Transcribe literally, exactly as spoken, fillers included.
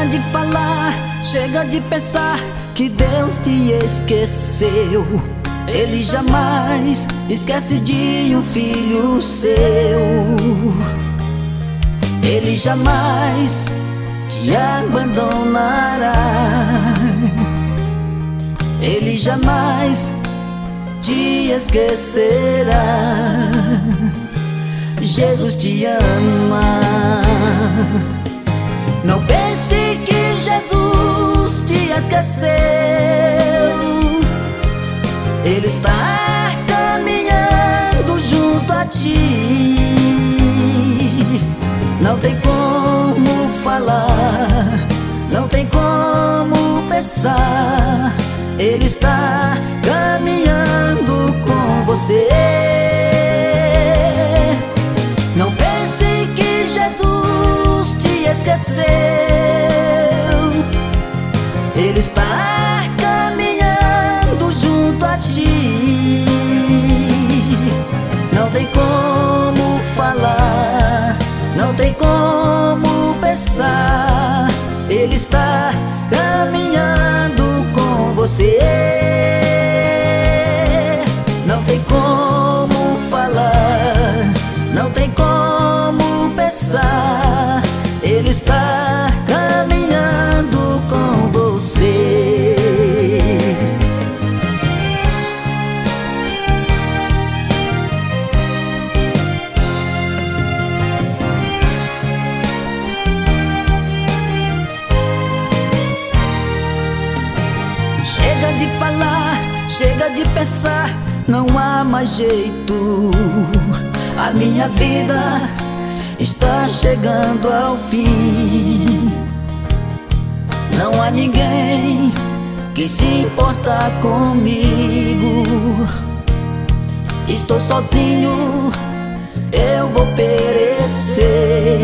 Chega de falar, chega de pensar que Deus te esqueceu. Ele jamais esquece de um filho seu. Ele jamais te abandonará. Ele jamais te esquecerá. Jesus te ama. Não pense que Jesus te esqueceu. Ele está caminhando junto a ti. Não tem como falar, não tem como pensar. Ele está caminhando com você. Não pense que Jesus te esqueceu. Ele está caminhando junto a ti. Não tem como falar, não tem como pensar. Ele está caminhando com você. Não tem como falar, não tem como pensar. Ele está caminhando com você. Chega de falar, chega de pensar, não há mais jeito. A minha vida está chegando ao fim. Não há ninguém que se importa comigo. Estou sozinho, eu vou perecer.